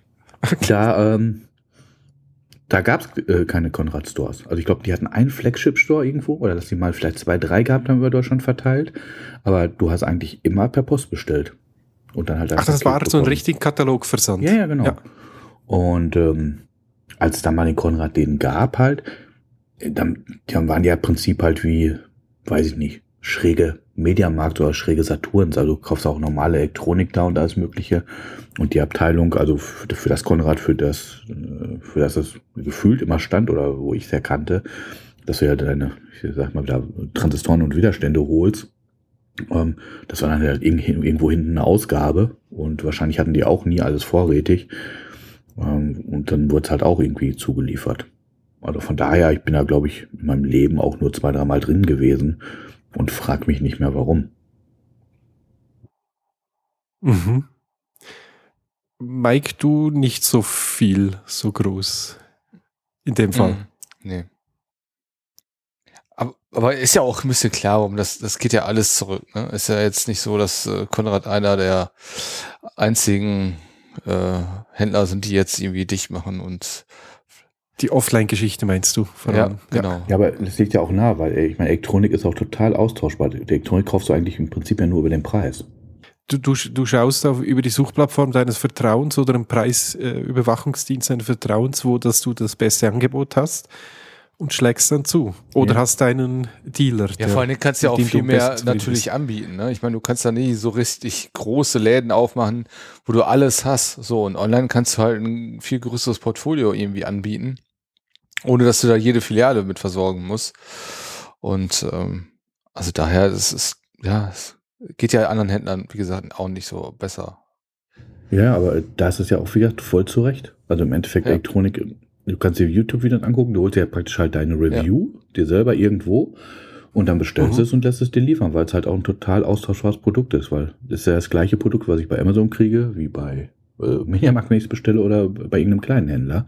da gab es keine Konrad-Stores. Also ich glaube, die hatten einen Flagship-Store irgendwo oder dass die mal vielleicht 2, 3 gehabt haben über Deutschland verteilt. Aber du hast eigentlich immer per Post bestellt. Und dann halt das war so ein richtiger Katalogversand. Ja, genau. Ja. Und als es dann mal den Konrad den gab halt, Die waren ja im Prinzip halt wie, weiß ich nicht, schräge Mediamarkt oder schräge Saturns. Also du kaufst auch normale Elektronik da und alles Mögliche. Und die Abteilung, also für das Konrad, für das es gefühlt immer stand oder wo ich es erkannte, dass du ja deine, ich sag mal wieder, Transistoren und Widerstände holst. Das war dann halt irgendwo hinten eine Ausgabe und wahrscheinlich hatten die auch nie alles vorrätig. Und dann wurde es halt auch irgendwie zugeliefert. Also von daher, ich bin da, glaube ich, in meinem Leben auch nur 2-3 Mal drin gewesen und frag mich nicht mehr, warum. Mhm. Mike, du nicht so viel, so groß in dem Fall. Nee. Aber ist ja auch ein bisschen klar, das geht ja alles zurück. Ne? Ist ja jetzt nicht so, dass Konrad einer der einzigen Händler sind, die jetzt irgendwie dicht machen und die Offline-Geschichte meinst du? Ja, genau. Ja, aber das liegt ja auch nah, weil ich meine, Elektronik ist auch total austauschbar. Die Elektronik kaufst du eigentlich im Prinzip ja nur über den Preis. Du schaust über die Suchplattform deines Vertrauens oder einen Preisüberwachungsdienst deines Vertrauens, wo dass du das beste Angebot hast und schlägst dann zu. Oder hast deinen Dealer. Ja, vor allem kannst du ja auch viel mehr natürlich anbieten. Ne? Ich meine, du kannst da nicht so richtig große Läden aufmachen, wo du alles hast. So, und online kannst du halt ein viel größeres Portfolio irgendwie anbieten, ohne dass du da jede Filiale mit versorgen musst. Und also daher, es geht ja anderen Händlern, wie gesagt, auch nicht so besser. Ja, aber da ist es ja auch, wie gesagt, voll zurecht. Also im Endeffekt Elektronik, du kannst dir YouTube-Videos angucken, du holst ja praktisch halt deine Review dir selber irgendwo und dann bestellst du es und lässt es dir liefern, weil es halt auch ein total austauschbares Produkt ist, weil das ist ja das gleiche Produkt, was ich bei Amazon kriege, wie bei Mediamarkt, wenn ich es bestelle oder bei irgendeinem kleinen Händler.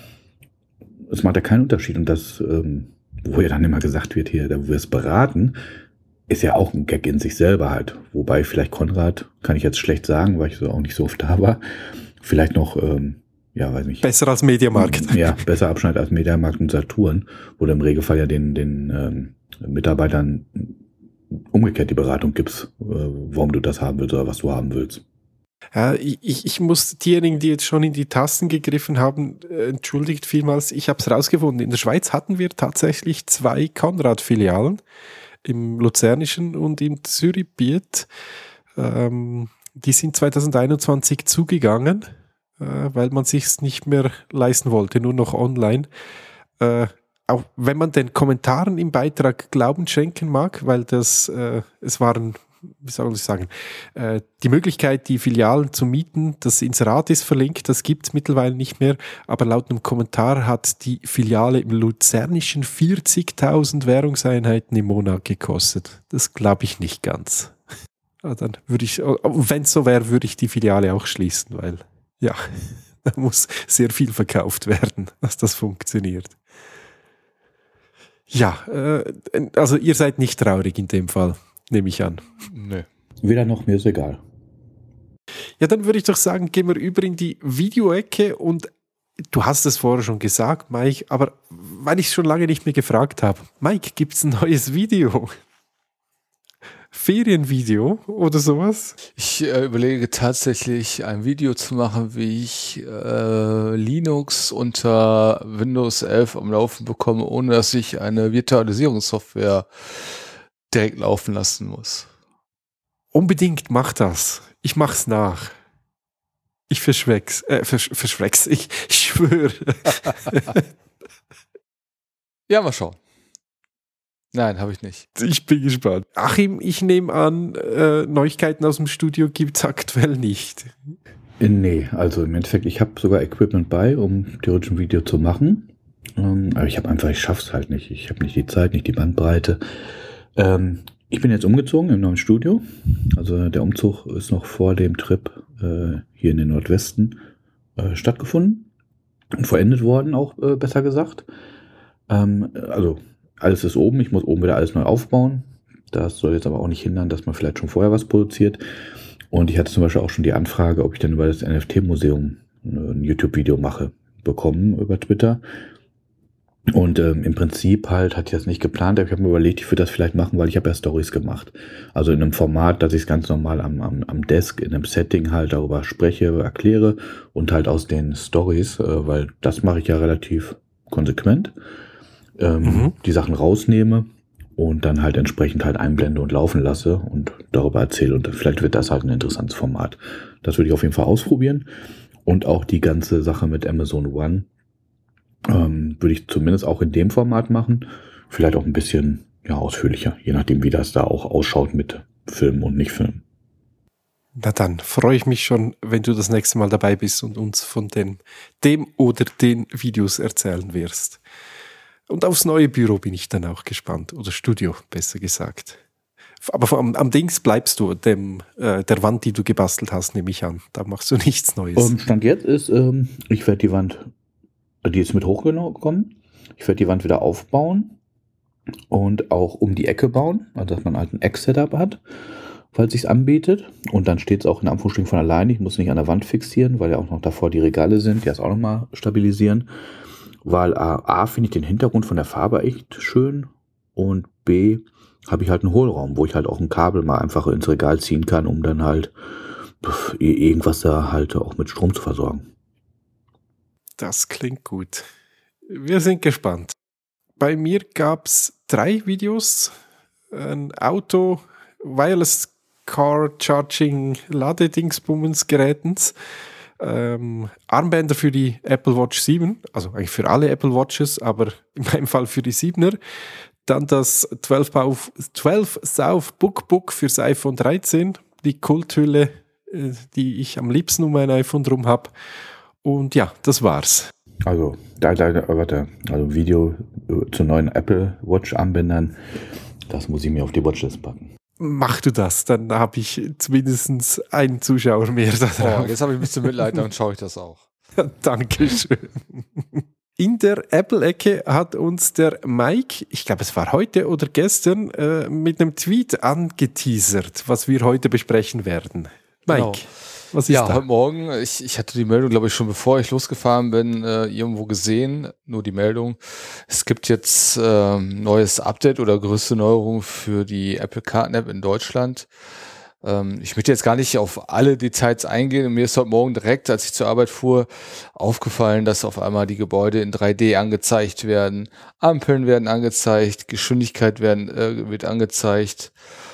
Es macht ja keinen Unterschied und das, wo ja dann immer gesagt wird, hier, da wo wir es beraten, ist ja auch ein Gag in sich selber halt. Wobei vielleicht Konrad, kann ich jetzt schlecht sagen, weil ich so auch nicht so oft da war, vielleicht noch, weiß nicht. Besser als Mediamarkt. Ja, besser Abschneid als Mediamarkt und Saturn, wo du im Regelfall ja den Mitarbeitern umgekehrt die Beratung gibst, warum du das haben willst oder was du haben willst. Ja, ich muss diejenigen, die jetzt schon in die Tasten gegriffen haben, entschuldigt vielmals, ich habe es rausgefunden. In der Schweiz hatten wir tatsächlich 2 Konrad-Filialen, im Luzernischen und im Zürichbiet. Die sind 2021 zugegangen, weil man sich's nicht mehr leisten wollte, nur noch online. Auch wenn man den Kommentaren im Beitrag Glauben schenken mag, weil es waren, wie soll ich sagen, die Möglichkeit, die Filialen zu mieten, das Inserat ist verlinkt, das gibt es mittlerweile nicht mehr, aber laut einem Kommentar hat die Filiale im Luzernischen 40.000 Währungseinheiten im Monat gekostet. Das glaube ich nicht ganz. Dann würde ich, wenn es so wäre, würde ich die Filiale auch schließen, weil ja, da muss sehr viel verkauft werden, dass das funktioniert. Ja, also ihr seid nicht traurig in dem Fall, nehme ich an. Nee. Weder noch, mir ist egal. Ja, dann würde ich doch sagen, gehen wir über in die Videoecke und du hast es vorher schon gesagt, Mike, aber weil ich es schon lange nicht mehr gefragt habe, Mike, gibt es ein neues Video? Ferienvideo oder sowas? Ich überlege tatsächlich ein Video zu machen, wie ich Linux unter Windows 11 am Laufen bekomme, ohne dass ich eine Virtualisierungssoftware direkt laufen lassen muss. Unbedingt mach das. Ich mach's nach. Ich verschwäch's. Ich schwöre. Ja, mal schauen. Nein, habe ich nicht. Ich bin gespannt. Achim, ich nehme an, Neuigkeiten aus dem Studio gibt's aktuell nicht. Nee, also im Endeffekt, ich habe sogar Equipment bei, um theoretisch ein Video zu machen. Aber ich schaff's halt nicht. Ich habe nicht die Zeit, nicht die Bandbreite. Ich bin jetzt umgezogen im neuen Studio. Also der Umzug ist noch vor dem Trip hier in den Nordwesten stattgefunden und vollendet worden, auch besser gesagt. Also alles ist oben, ich muss oben wieder alles neu aufbauen. Das soll jetzt aber auch nicht hindern, dass man vielleicht schon vorher was produziert. Und ich hatte zum Beispiel auch schon die Anfrage, ob ich dann über das NFT-Museum ein YouTube-Video mache, bekommen über Twitter. Und im Prinzip halt hatte ich das nicht geplant, aber ich habe mir überlegt, ich würde das vielleicht machen, weil ich habe ja Stories gemacht. Also in einem Format, dass ich es ganz normal am Desk, in einem Setting halt darüber spreche, erkläre und halt aus den Stories, weil das mache ich ja relativ konsequent, die Sachen rausnehme und dann halt entsprechend halt einblende und laufen lasse und darüber erzähle. Und vielleicht wird das halt ein interessantes Format. Das würde ich auf jeden Fall ausprobieren. Und auch die ganze Sache mit Amazon One würde ich zumindest auch in dem Format machen. Vielleicht auch ein bisschen ausführlicher, je nachdem, wie das da auch ausschaut mit Film und nicht Film. Na dann freue ich mich schon, wenn du das nächste Mal dabei bist und uns von dem oder den Videos erzählen wirst. Und aufs neue Büro bin ich dann auch gespannt. Oder Studio, besser gesagt. Aber am Dings bleibst du, der Wand, die du gebastelt hast, nehme ich an. Da machst du nichts Neues. Stand jetzt ist, ich werde die Wand, die ist mit hochgekommen, ich werde die Wand wieder aufbauen und auch um die Ecke bauen, also dass man halt ein Eck-Setup hat, falls sich's anbietet. Und dann steht es auch in Anführungsstrichen von alleine. Ich muss nicht an der Wand fixieren, weil ja auch noch davor die Regale sind, die das auch nochmal stabilisieren. Weil A finde ich den Hintergrund von der Farbe echt schön und B habe ich halt einen Hohlraum, wo ich halt auch ein Kabel mal einfach ins Regal ziehen kann, um dann halt irgendwas da halt auch mit Strom zu versorgen. Das klingt gut. Wir sind gespannt. Bei mir gab es 3 Videos. Ein Auto, Wireless Car Charging Ladedingsbummens Gerätens. Armbänder für die Apple Watch 7, also eigentlich für alle Apple Watches, aber in meinem Fall für die 7er. Dann das 12 South Book fürs iPhone 13, die Kulthülle, die ich am liebsten um mein iPhone drum habe. Und ja, das war's. Also, also Video zu neuen Apple Watch Armbändern, das muss ich mir auf die Watchlist packen. Mach du das, dann habe ich zumindest einen Zuschauer mehr da drauf. Jetzt habe ich ein bisschen Mitleid, dann schaue ich das auch. Dankeschön. In der Apple-Ecke hat uns der Mike, ich glaube es war heute oder gestern, mit einem Tweet angeteasert, was wir heute besprechen werden. Mike, Genau. was ist da? Heute Morgen, ich hatte die Meldung, glaube ich, schon bevor ich losgefahren bin, irgendwo gesehen, nur die Meldung. Es gibt jetzt neues Update oder größte Neuerung für die Apple Karten-App in Deutschland. Ich möchte jetzt gar nicht auf alle Details eingehen. Mir ist heute Morgen direkt, als ich zur Arbeit fuhr, aufgefallen, dass auf einmal die Gebäude in 3D angezeigt werden, Ampeln werden angezeigt, Geschwindigkeit wird angezeigt.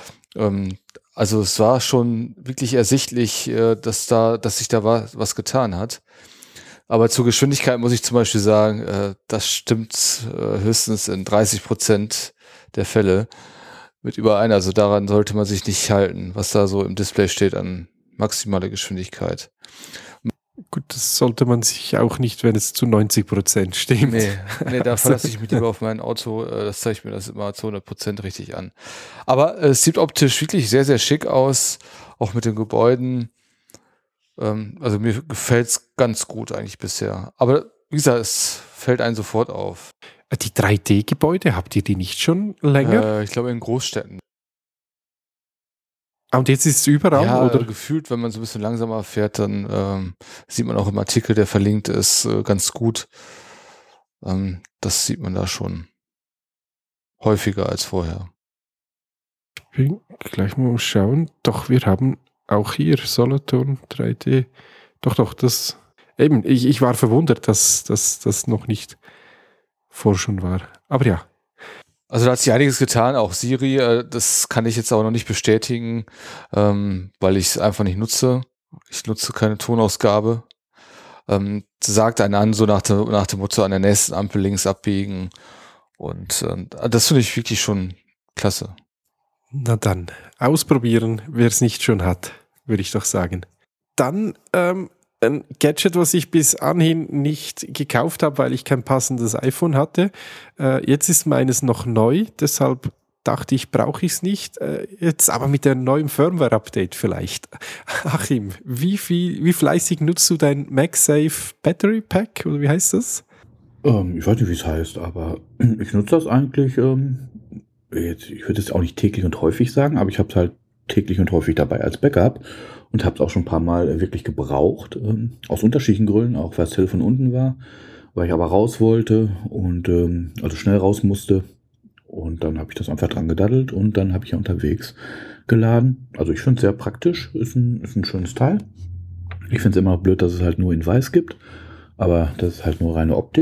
Also es war schon wirklich ersichtlich, dass sich da was getan hat. Aber zur Geschwindigkeit muss ich zum Beispiel sagen, das stimmt höchstens in 30% der Fälle mit überein. Also daran sollte man sich nicht halten, was da so im Display steht an maximale Geschwindigkeit. Gut, das sollte man sich auch nicht, wenn es zu 90% stimmt. Nee, da verlasse ich mich lieber auf mein Auto. Das zeigt mir das immer zu 100% richtig an. Aber es sieht optisch wirklich sehr, sehr schick aus, auch mit den Gebäuden. Also mir gefällt es ganz gut eigentlich bisher. Aber wie gesagt, es fällt einem sofort auf. Die 3D-Gebäude, habt ihr die nicht schon länger? Ich glaube in Großstädten. Und jetzt ist es überall, ja, oder? Gefühlt, wenn man so ein bisschen langsamer fährt, dann sieht man auch im Artikel, der verlinkt ist, ganz gut. Das sieht man da schon häufiger als vorher. Ich bin gleich mal schauen. Doch, wir haben auch hier Solothurn 3D. Doch, das eben, ich war verwundert, dass das noch nicht vor schon war. Aber ja. Also da hat sich einiges getan, auch Siri, das kann ich jetzt aber noch nicht bestätigen, weil ich es einfach nicht nutze. Ich nutze keine Tonausgabe. Sagt einen an, so nach dem Motto, an der nächsten Ampel links abbiegen. Und das finde ich wirklich schon klasse. Na dann, ausprobieren, wer es nicht schon hat, würde ich doch sagen. Dann ein Gadget, was ich bis anhin nicht gekauft habe, weil ich kein passendes iPhone hatte. Jetzt ist meines noch neu, deshalb dachte ich, brauche ich es nicht. Jetzt aber mit einem neuen Firmware-Update vielleicht. Achim, wie fleißig nutzt du dein MagSafe Battery Pack, oder wie heißt das? Ich weiß nicht, wie es heißt, aber ich nutze das eigentlich, ich würde es auch nicht täglich und häufig sagen, aber ich habe es halt täglich und häufig dabei als Backup. Und habe es auch schon ein paar Mal wirklich gebraucht, aus unterschiedlichen Gründen, auch weil das Telefon unten war, weil ich aber raus wollte und also schnell raus musste. Und dann habe ich das einfach dran gedaddelt und dann habe ich ja unterwegs geladen. Also ich finde es sehr praktisch, ist ein schönes Teil. Ich finde es immer blöd, dass es halt nur in weiß gibt, aber das ist halt nur reine Optik.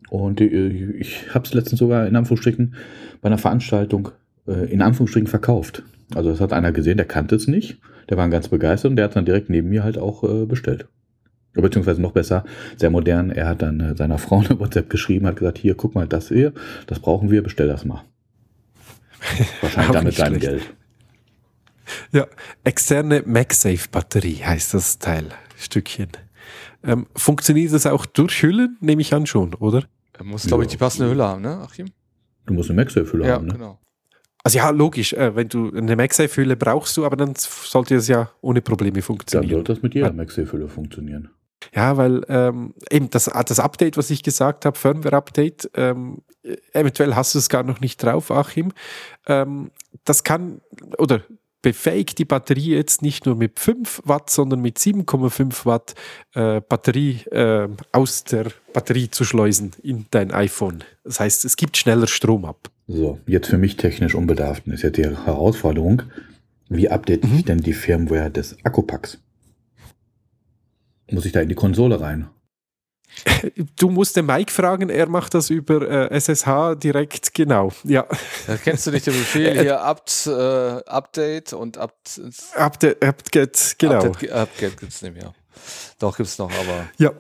Und ich habe es letztens sogar in Anführungsstrichen bei einer Veranstaltung in Anführungsstrichen verkauft. Also das hat einer gesehen, der kannte es nicht. Der war ganz begeistert und der hat dann direkt neben mir halt auch bestellt. Beziehungsweise noch besser, sehr modern. Er hat dann seiner Frau eine WhatsApp geschrieben, hat gesagt, hier, guck mal, das hier, das brauchen wir, bestell das mal. Wahrscheinlich damit dein Geld. Ja, externe MagSafe-Batterie heißt das Teil, Stückchen. Funktioniert das auch durch Hüllen? Nehme ich an schon, oder? Er muss, glaube ich, die passende Hülle haben, ne, Achim? Du musst eine MagSafe-Hülle haben, ne? Genau. Also ja, logisch, wenn du eine MagSafe-Hülle brauchst du, aber dann sollte es ja ohne Probleme funktionieren. Dann sollte das mit jeder MagSafe-Hülle funktionieren. Ja, weil eben das Update, was ich gesagt habe, Firmware-Update, eventuell hast du es gar noch nicht drauf, Achim. Das kann oder befähigt die Batterie jetzt nicht nur mit 5 Watt, sondern mit 7,5 Watt Batterie aus der Batterie zu schleusen in dein iPhone. Das heißt, es gibt schneller Strom ab. So, jetzt für mich technisch Unbedarften ist jetzt die Herausforderung, wie update ich denn die Firmware des Akkupacks? Muss ich da in die Konsole rein? Du musst den Mike fragen, er macht das über SSH direkt, genau, ja. Da kennst du nicht den Befehl hier, Update und Update, genau. Update gibt es nicht mehr. Doch, gibt es noch, aber ja.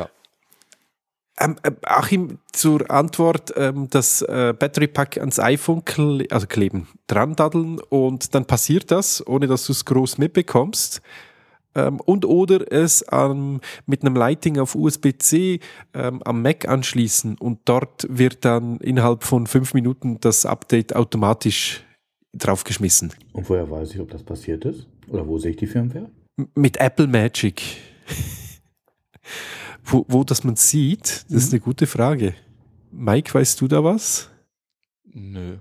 Achim, zur Antwort, das Battery Pack ans iPhone kleben, dran daddeln und dann passiert das, ohne dass du es groß mitbekommst. Und oder es mit einem Lighting auf USB-C am Mac anschließen und dort wird dann innerhalb von 5 Minuten das Update automatisch draufgeschmissen. Und woher weiß ich, ob das passiert ist? Oder wo sehe ich die Firmware? Mit Apple Magic. Wo das man sieht, das ist eine gute Frage. Mike, weißt du da was? Nö.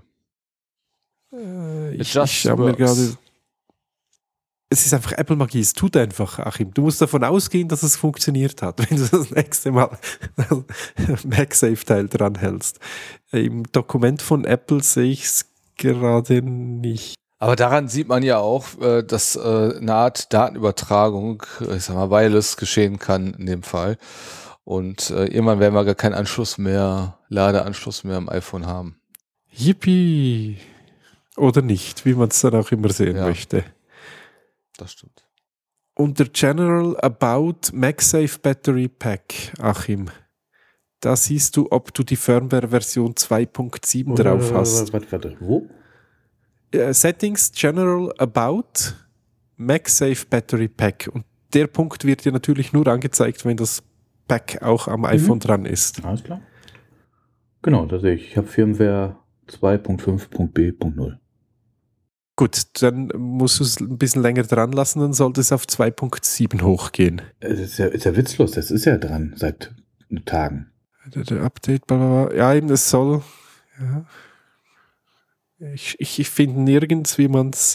Ich habe mir gerade... Es ist einfach Apple-Magie, es tut einfach, Achim. Du musst davon ausgehen, dass es funktioniert hat, wenn du das nächste Mal das MagSafe-Teil dranhältst. Im Dokument von Apple sehe ich es gerade nicht. Aber daran sieht man ja auch, dass eine Art Datenübertragung, ich sag mal, wireless geschehen kann in dem Fall. Und irgendwann werden wir gar keinen Ladeanschluss mehr am iPhone haben. Yippie! Oder nicht, wie man es dann auch immer sehen möchte. Das stimmt. Unter General About MagSafe Battery Pack, Achim, da siehst du, ob du die Firmware-Version 2.7 drauf hast. Warte, wo? Settings General About MagSafe Battery Pack. Und der Punkt wird dir natürlich nur angezeigt, wenn das Pack auch am iPhone dran ist. Alles klar. Genau, da sehe ich. Ich habe Firmware 2.5.b.0. Gut, dann musst du es ein bisschen länger dran lassen, dann sollte es auf 2.7 hochgehen. Ist ja witzlos, das ist ja dran seit Tagen. Der Update, blablabla. Ja, eben, es soll. Ja. Ich finde nirgends, wie man es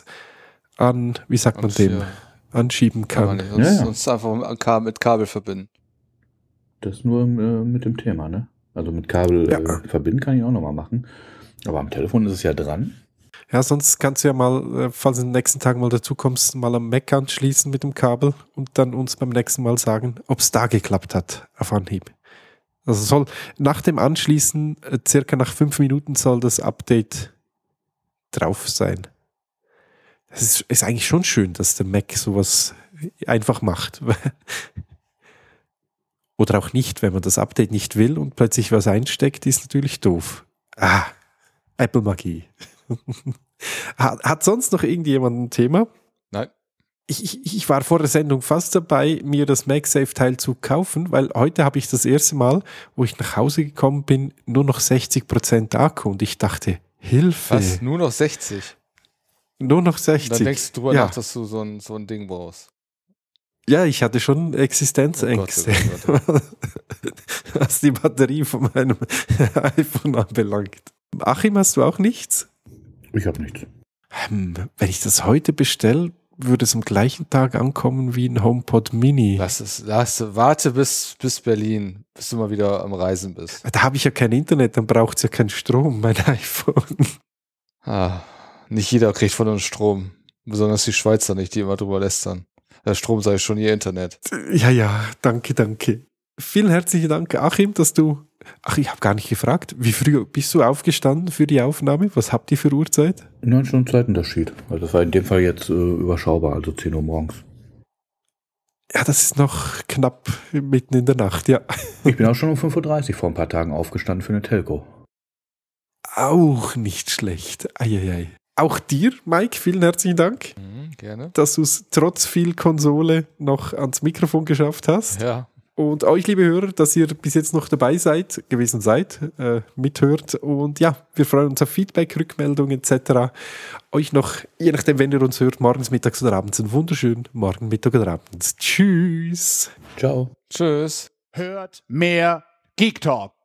anschieben kann. Sonst einfach mit Kabel verbinden. Das nur mit dem Thema, ne? Also mit Kabel verbinden kann ich auch nochmal machen. Aber am Telefon ist es ja dran. Ja, sonst kannst du ja mal, falls du den nächsten Tag mal dazu kommst, mal am Mac anschließen mit dem Kabel und dann uns beim nächsten Mal sagen, ob es da geklappt hat, auf Anhieb. Also soll nach dem Anschließen, circa nach 5 Minuten soll das Update drauf sein. Das ist eigentlich schon schön, dass der Mac sowas einfach macht. Oder auch nicht, wenn man das Update nicht will und plötzlich was einsteckt, ist natürlich doof. Apple-Magie. Hat sonst noch irgendjemand ein Thema? Nein. Ich war vor der Sendung fast dabei, mir das MagSafe-Teil zu kaufen, weil heute habe ich das erste Mal, wo ich nach Hause gekommen bin, nur noch 60% Akku und ich dachte, Hilfe. Was? Nur noch 60? Nur noch 60. Dann denkst du drüber nach, dass du so ein Ding brauchst. Ja, ich hatte schon Existenzängste, was die Batterie von meinem iPhone anbelangt. Achim, hast du auch nichts? Ich habe nichts. Wenn ich das heute bestelle, würde es am gleichen Tag ankommen wie ein HomePod Mini. Warte bis Berlin, bis du mal wieder am Reisen bist. Da habe ich ja kein Internet, dann braucht es ja keinen Strom, mein iPhone. Nicht jeder kriegt von uns Strom. Besonders die Schweizer nicht, die immer drüber lästern. Der Strom sei schon ihr Internet. Ja, danke. Vielen herzlichen Dank, Achim, dass du Ach, ich habe gar nicht gefragt. Wie früh bist du aufgestanden für die Aufnahme? Was habt ihr für Uhrzeit? 9 Stunden Zeitunterschied. Also das war in dem Fall jetzt überschaubar, also 10 Uhr morgens. Ja, das ist noch knapp mitten in der Nacht, ja. Ich bin auch schon um 5.30 Uhr vor ein paar Tagen aufgestanden für eine Telco. Auch nicht schlecht. Eieiei. Auch dir, Mike, vielen herzlichen Dank, gerne, dass du es trotz viel Konsole noch ans Mikrofon geschafft hast. Ja. Und euch, liebe Hörer, dass ihr bis jetzt noch dabei gewesen seid, mithört. Und ja, wir freuen uns auf Feedback, Rückmeldungen etc. Euch noch, je nachdem, wenn ihr uns hört, morgens, mittags oder abends, einen wunderschönen Morgen, Mittag oder Abend. Tschüss. Ciao. Tschüss. Hört mehr Geek Talk.